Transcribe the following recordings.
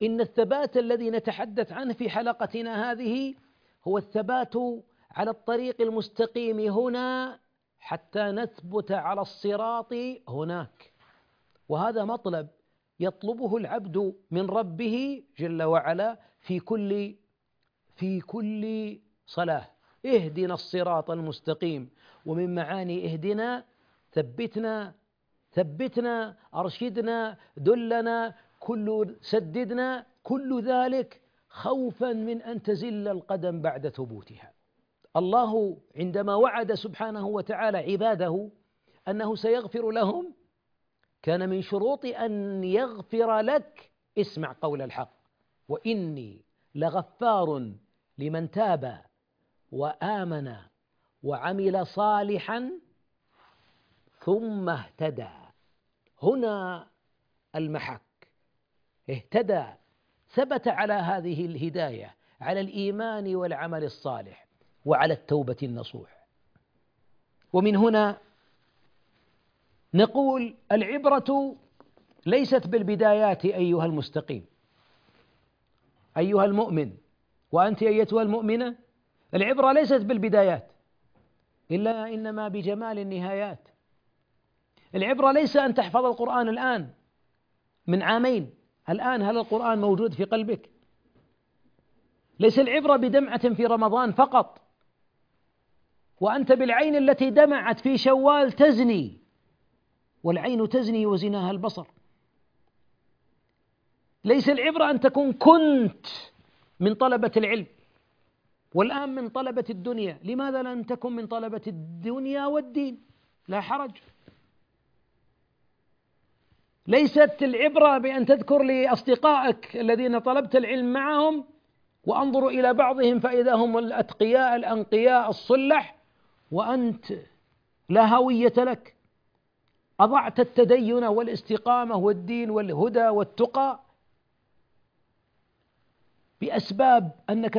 إن الثبات الذي نتحدث عنه في حلقتنا هذه هو الثبات على الطريق المستقيم هنا حتى نثبت على الصراط هناك. وهذا مطلب يطلبه العبد من ربه جل وعلا في كل صلاة. اهدنا الصراط المستقيم، ومن معاني اهدنا ثبتنا أرشدنا دلنا سددنا، كل ذلك خوفا من أن تزل القدم بعد ثبوتها. الله عندما وعد سبحانه وتعالى عباده أنه سيغفر لهم، كان من شروط أن يغفر لك اسمع قول الحق: وإني لغفار لمن تاب وآمن وعمل صالحا ثم اهتدى. هنا المحك، اهتدى، ثبت على هذه الهداية، على الإيمان والعمل الصالح وعلى التوبة النصوح. ومن هنا نقول العبرة ليست بالبدايات أيها المستقيم، أيها المؤمن، وأنت أيتها المؤمنة، العبرة ليست بالبدايات إنما بجمال النهايات. العبرة ليس أن تحفظ القرآن الآن من عامين، الآن هل القرآن موجود في قلبك؟ ليس العبرة بدمعة في رمضان فقط وأنت بالعين التي دمعت في شوال تزني، والعين تزني وزناها البصر. ليس العبرة أن تكون كنت من طلبة العلم والآن من طلبة الدنيا، لماذا لن تكن من طلبة الدنيا والدين؟ لا حرج. ليست العبرة بأن تذكر لأصدقائك الذين طلبت العلم معهم وأنظر إلى بعضهم فإذا هم الأتقياء الأنقياء الصلح وأنت لا هوية لك، أضعت التدين والاستقامة والدين والهدى والتقى بأسباب أنك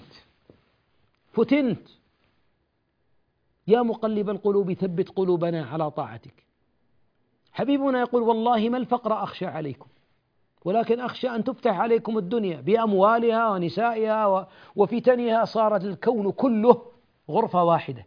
فتنت. يا مقلب القلوب ثبت قلوبنا على طاعتك. حبيبنا يقول: والله ما الفقر أخشى عليكم، ولكن أخشى أن تفتح عليكم الدنيا بأموالها ونسائها وفتنها، صار الكون كله غرفة واحدة.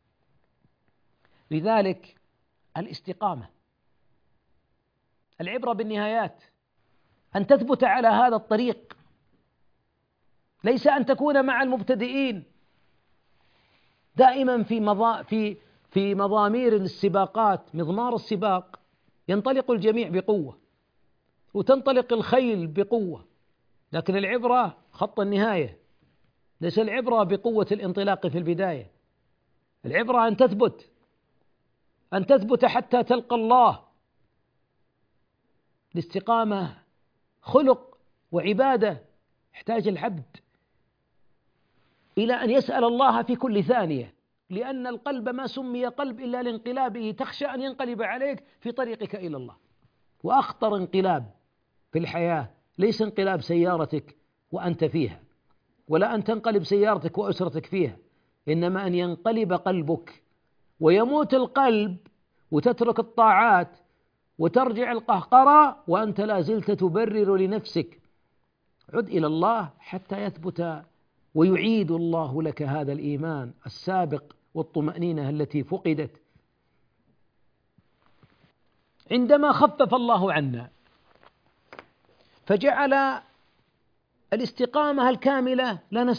لذلك الاستقامة، العبرة بالنهايات، أن تثبت على هذا الطريق، ليس أن تكون مع المبتدئين. دائما في مضامير السباقات، مضمار السباق، ينطلق الجميع بقوة وتنطلق الخيل بقوة، لكن العبرة خط النهاية، ليس العبرة بقوة الانطلاق في البداية. العبرة أن تثبت حتى تلقى الله. الاستقامة خلق وعبادة، يحتاج العبد إلى أن يسأل الله في كل ثانية، لأن القلب ما سمي قلب إلا لانقلابه، تخشى أن ينقلب عليك في طريقك إلى الله. وأخطر انقلاب في الحياة ليس انقلاب سيارتك وأنت فيها، ولا أن تنقلب سيارتك وأسرتك فيها، إنما أن ينقلب قلبك ويموت القلب وتترك الطاعات وترجع القهقرة وأنت لا زلت تبرر لنفسك. عد إلى الله حتى يثبت ويعيد الله لك هذا الإيمان السابق والطمأنينة التي فقدت. عندما خفف الله عنا فجعل الاستقامة الكاملة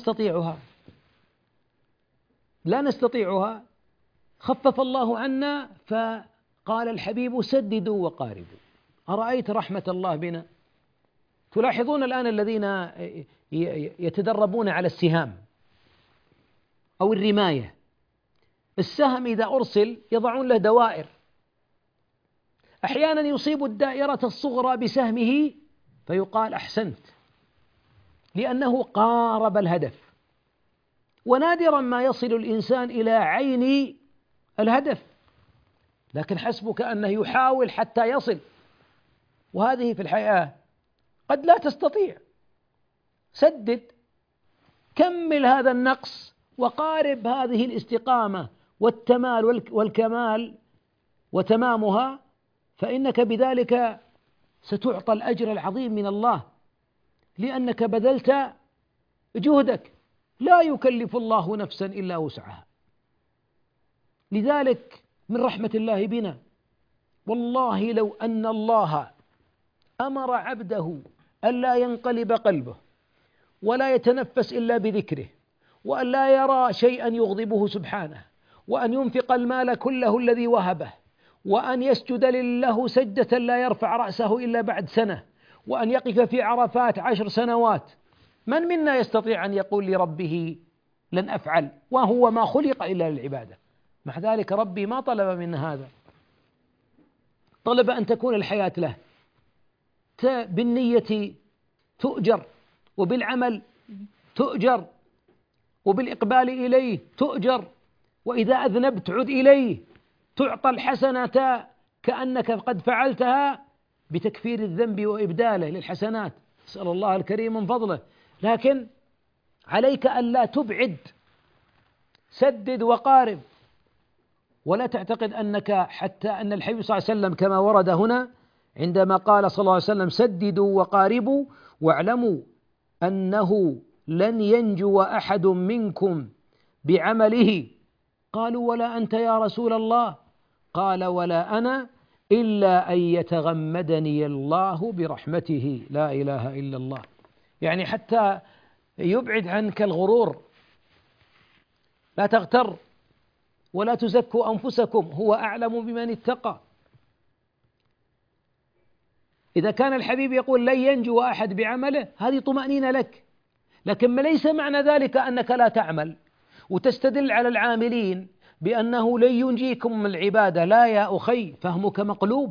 لا نستطيعها، خفف الله عنا فقال الحبيب: سددوا وقاربوا. أرأيت رحمة الله بنا؟ تلاحظون الآن الذين يتدربون على السهام أو الرماية، السهم إذا أرسل يضعون له دوائر، أحيانا يصيب الدائرة الصغرى بسهمه فيقال: أحسنت، لأنه قارب الهدف. ونادرا ما يصل الإنسان إلى عين الهدف، لكن حسبك أنه يحاول حتى يصل. وهذه في الحياة قد لا تستطيع، سدد، كمل هذا النقص وقارب هذه الاستقامة والتمال والكمال وتمامها، فإنك بذلك ستعطى الأجر العظيم من الله. لأنك بذلت جهدك، لا يكلف الله نفسا إلا وسعها. لذلك من رحمة الله بنا، والله لو أن الله أمر عبده ألا ينقلب قلبه ولا يتنفس إلا بذكره، وأن لا يرى شيئا يغضبه سبحانه، وأن ينفق المال كله الذي وهبه، وأن يسجد لله سجدة لا يرفع رأسه إلا بعد سنة، وأن يقف في عرفات 10 سنوات، من منا يستطيع أن يقول لربه لن أفعل، وهو ما خلق إلا للعبادة؟ مع ذلك ربي ما طلب منا هذا، طلب أن تكون الحياة له، بالنية تؤجر، وبالعمل تؤجر، وبالإقبال إليه تؤجر، وإذا أذنبت عد إليه تعطى الحسنة كأنك قد فعلتها بتكفير الذنب وإبداله للحسنات. نسأل الله الكريم من فضله. لكن عليك ألا تبعد، سدد وقارب، ولا تعتقد أنك، حتى أن الحبيب صلى الله عليه وسلم كما ورد هنا عندما قال صلى الله عليه وسلم سددوا وقاربوا واعلموا أنه لن ينجو أحد منكم بعمله. قالوا ولا أنت يا رسول الله؟ قال ولا أنا إلا أن يتغمدني الله برحمته. لا إله إلا الله. يعني حتى يبعد عنك الغرور، لا تغتر ولا تزكوا أنفسكم، هو أعلم بمن اتقى. إذا كان الحبيب يقول لن ينجو أحد بعمله، هذه طمأنينة لك، لكن ما ليس معنى ذلك أنك لا تعمل وتستدل على العاملين بأنه لن ينجيكم من العبادة. لا يا أخي، فهمك مقلوب،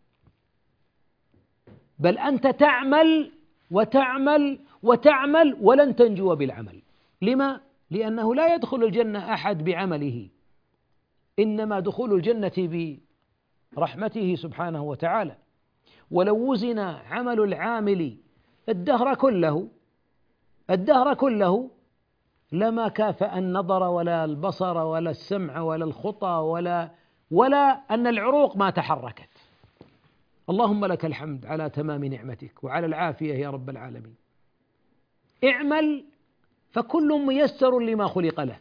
بل أنت تعمل وتعمل وتعمل ولن تنجو بالعمل. لما؟ لأنه لا يدخل الجنة أحد بعمله، إنما دخول الجنة برحمته سبحانه وتعالى. ولو وزن عمل العامل الدهر كله لما كافأ النظر ولا البصر ولا السمع ولا الخطى ولا أن العروق ما تحركت. اللهم لك الحمد على تمام نعمتك وعلى العافية يا رب العالمين. اعمل فكل ميسر لما خلق له،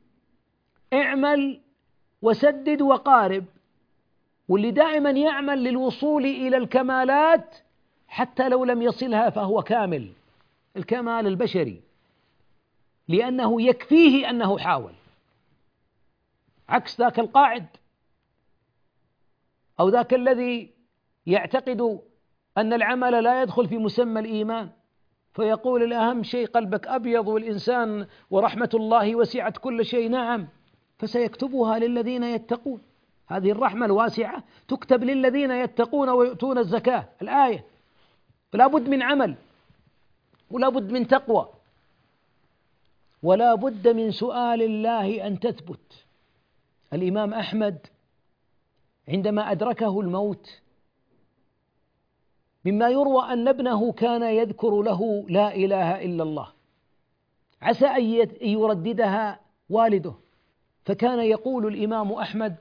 اعمل وسدد وقارب. واللي دائما يعمل للوصول إلى الكمالات حتى لو لم يصلها فهو كامل، الكمال البشري، لأنه يكفيه أنه حاول، عكس ذاك القاعد أو ذاك الذي يعتقد أن العمل لا يدخل في مسمى الإيمان، فيقول الأهم شيء قلبك أبيض والإنسان ورحمة الله وسعت كل شيء. نعم، فسيكتبها للذين يتقون. هذه الرحمة الواسعة تكتب للذين يتقون ويؤتون الزكاة، الآية. فلا بد من عمل، ولا بد من تقوى، ولا بد من سؤال الله أن تثبت. الإمام أحمد عندما أدركه الموت، مما يروى أن ابنه كان يذكر له لا إله إلا الله، عسى أن يرددها والده، فكان يقول الإمام أحمد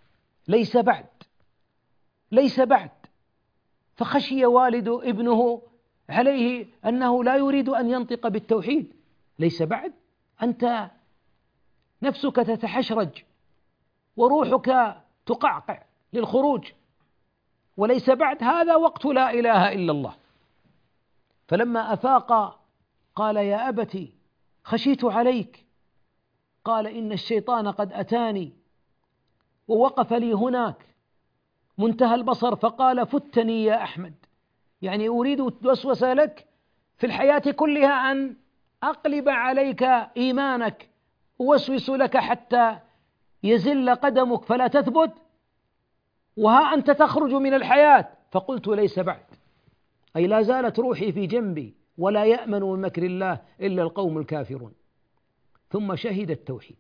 ليس بعد، فخشي والد ابنه عليه أنه لا يريد أن ينطق بالتوحيد. ليس بعد؟ أنت نفسك تتحشرج وروحك تقعقع للخروج، وليس بعد، هذا وقت لا إله إلا الله. فلما أفاق قال يا أبت خشيت عليك، قال إن الشيطان قد أتاني ووقف لي هناك منتهى البصر فقال فتني يا أحمد، يعني أريد وسوس لك في الحياة كلها أن أقلب عليك إيمانك، أوسوس لك حتى يزل قدمك فلا تثبت، وها أنت تخرج من الحياة. فقلت ليس بعد، أي لا زالت روحي في جنبي، ولا يأمن من مكر الله إلا القوم الكافرون. ثم شهد التوحيد.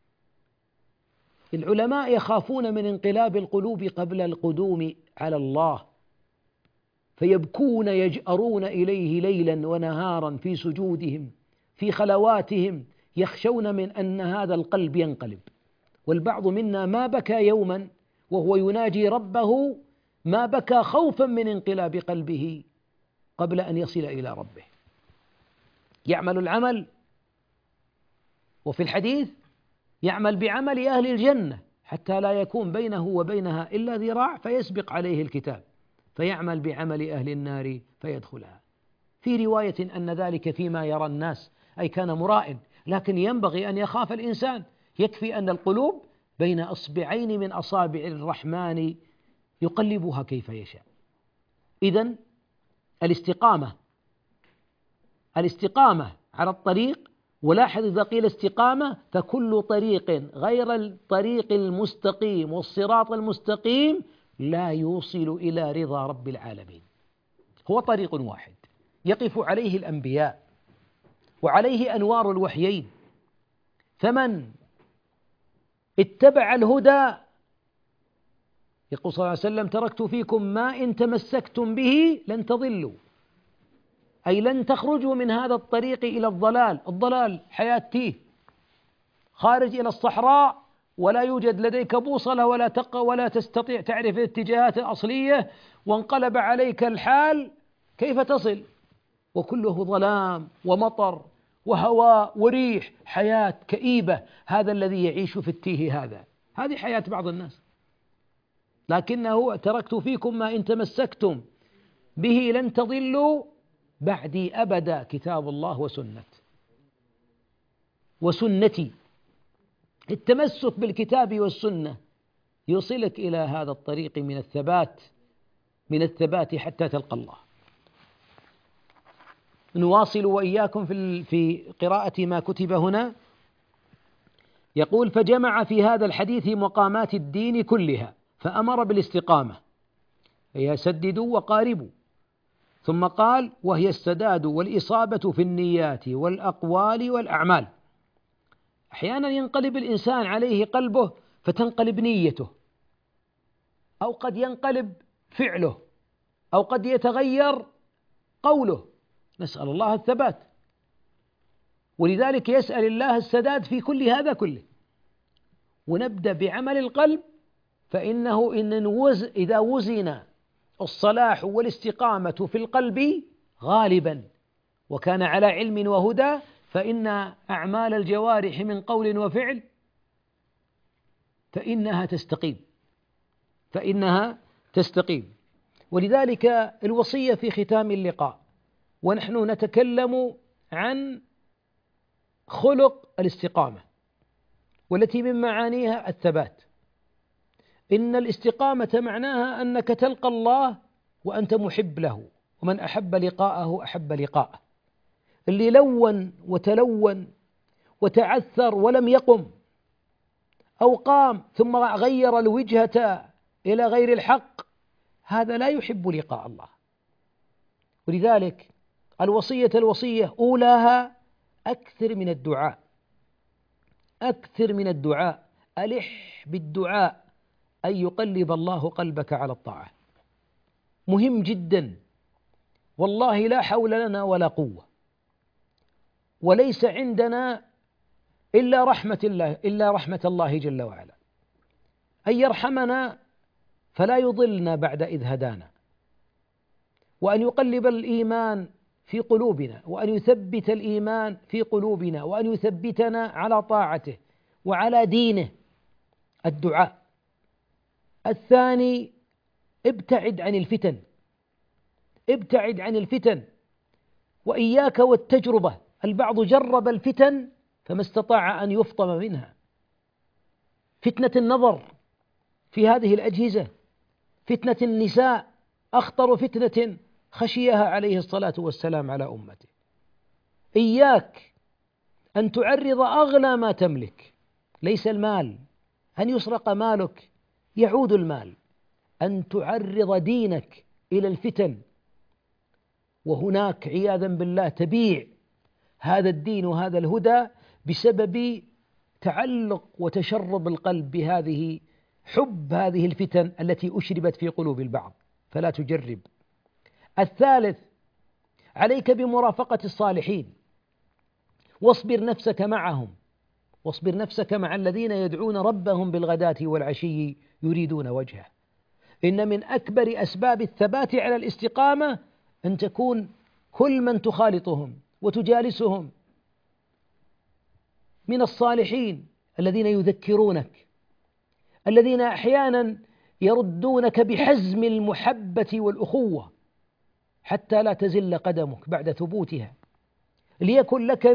العلماء يخافون من انقلاب القلوب قبل القدوم على الله، فيبكون يجأرون إليه ليلا ونهارا في سجودهم في خلواتهم، يخشون من أن هذا القلب ينقلب. والبعض منا ما بكى يوما وهو يناجي ربه، ما بكى خوفا من انقلاب قلبه قبل أن يصل إلى ربه. يعمل العمل، وفي الحديث يعمل بعمل أهل الجنة حتى لا يكون بينه وبينها إلا ذراع فيسبق عليه الكتاب، فيعمل بعمل أهل النار فيدخلها. في رواية أن ذلك فيما يرى الناس، أي كان مراء، لكن ينبغي أن يخاف الإنسان. يكفي أن القلوب بين أصبعين من أصابع الرحمن يقلبها كيف يشاء. إذن الاستقامة على الطريق، ولاحظ إذا قيل استقامة فكل طريق غير الطريق المستقيم والصراط المستقيم لا يوصل إلى رضا رب العالمين. هو طريق واحد يقف عليه الأنبياء وعليه أنوار الوحيين، فمن اتبع الهدى يقول صلى الله عليه وسلم: تركت فيكم ما إن تمسكتم به لن تضلوا، أي لن تخرجوا من هذا الطريق إلى الضلال. الضلال حياة تيه، خارج إلى الصحراء ولا يوجد لديك بوصلة ولا تستطيع تعرف الاتجاهات الأصلية، وانقلب عليك الحال، كيف تصل؟ وكله ظلام ومطر وهواء وريح، حياة كئيبة. هذا الذي يعيش في التيه، هذه حياة بعض الناس. لكنه: تركت فيكم ما إن تمسكتم به لن تضلوا بعدي أبدا، كتاب الله وسنتي. التمسك بالكتاب والسنة يوصلك إلى هذا الطريق من الثبات حتى تلقى الله. نواصل وإياكم في قراءة ما كتب هنا. يقول: فجمع في هذا الحديث مقامات الدين كلها فأمر بالاستقامة، هي سددوا وقاربوا. ثم قال: وهي السداد والإصابة في النيات والأقوال والأعمال. أحيانا ينقلب الإنسان عليه قلبه فتنقلب نيته، أو قد ينقلب فعله، أو قد يتغير قوله، نسأل الله الثبات. ولذلك يسأل الله السداد في كل هذا كله. ونبدأ بعمل القلب، فإنه إذا وزن الصلاح والاستقامة في القلب غالبا وكان على علم وهدى، فإن أعمال الجوارح من قول وفعل فإنها تستقيم. ولذلك الوصية في ختام اللقاء ونحن نتكلم عن خلق الاستقامة، والتي من معانيها الثبات. إن الاستقامة معناها أنك تلقى الله وأنت محب له، ومن أحب لقاءه أحب لقاءه. اللي لون وتلون وتعثر ولم يقم، أو قام ثم غير الوجهة إلى غير الحق، هذا لا يحب لقاء الله. ولذلك الوصية أولاها أكثر من الدعاء، ألح بالدعاء، أن يقلب الله قلبك على الطاعة. مهم جدا، والله لا حول لنا ولا قوة، وليس عندنا إلا رحمة الله جل وعلا، أن يرحمنا فلا يضلنا بعد إذ هدانا، وأن يقلب الإيمان في قلوبنا، وأن يثبت الإيمان في قلوبنا، وأن يثبتنا على طاعته وعلى دينه. الدعاء. الثاني: ابتعد عن الفتن وإياك والتجربة. البعض جرب الفتن فما استطاع أن يفطم منها. فتنة النظر في هذه الأجهزة، فتنة النساء أخطر فتنة خشيها عليه الصلاة والسلام على أمته. إياك أن تعرض أغلى ما تملك، ليس المال، أن يسرق مالك يعود المال، أن تعرض دينك إلى الفتن، وهناك عياذا بالله تبيع هذا الدين وهذا الهدى بسبب تعلق وتشرب القلب بهذه حب هذه الفتن التي أشربت في قلوب البعض، فلا تجرب. الثالث: عليك بمرافقة الصالحين، واصبر نفسك مع الذين يدعون ربهم بالغداة والعشي يريدون وجهه. إن من أكبر أسباب الثبات على الاستقامة أن تكون كل من تخالطهم وتجالسهم من الصالحين الذين يذكرونك، الذين أحيانا يردونك بحزم المحبة والأخوة حتى لا تزل قدمك بعد ثبوتها. ليكن لك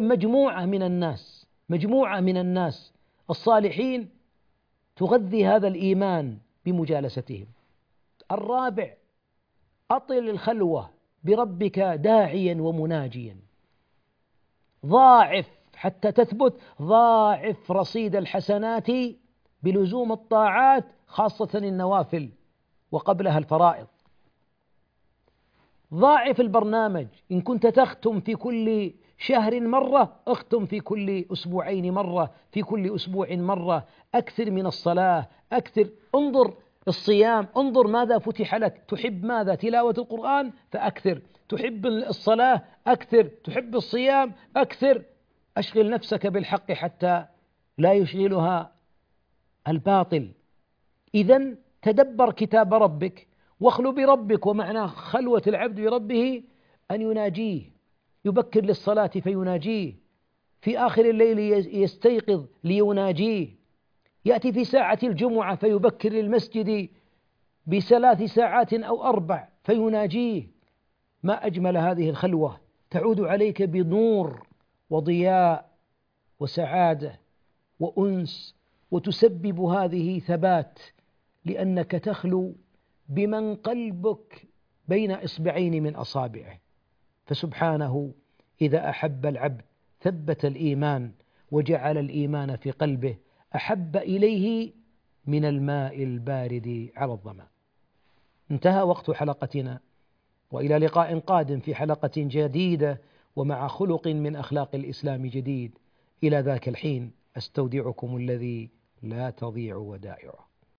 مجموعة من الناس الصالحين تغذي هذا الإيمان بمجالستهم. الرابع: أطل الخلوة بربك داعيا ومناجيا. ضاعف حتى تثبت، ضاعف رصيد الحسنات بلزوم الطاعات، خاصة النوافل وقبلها الفرائض. ضاعف البرنامج، إن كنت تختم في كل شهر مرة، اختم في كل أسبوعين مرة، في كل أسبوع مرة. أكثر من الصلاة، أكثر. انظر الصيام، انظر ماذا فتح لك. تحب ماذا؟ تلاوة القرآن فأكثر. تحب الصلاة أكثر. تحب الصيام أكثر. أشغل نفسك بالحق حتى لا يشغلها الباطل. إذن تدبر كتاب ربك واخلو بربك. ومعنى خلوة العبد بربه أن يناجيه، يبكر للصلاة فيناجيه، في آخر الليل يستيقظ ليناجيه، يأتي في ساعة الجمعة فيبكر للمسجد ب3 ساعات أو 4 فيناجيه. ما أجمل هذه الخلوة، تعود عليك بنور وضياء وسعادة وأنس، وتسبب هذه ثبات، لأنك تخلو بمن قلبك بين إصبعين من أصابعه. فسبحانه إذا أحب العبد ثبت الإيمان وجعل الإيمان في قلبه أحب إليه من الماء البارد على الظمأ. انتهى وقت حلقتنا، وإلى لقاء قادم في حلقة جديدة ومع خلق من أخلاق الإسلام جديد. إلى ذاك الحين أستودعكم الذي لا تضيع ودائعه.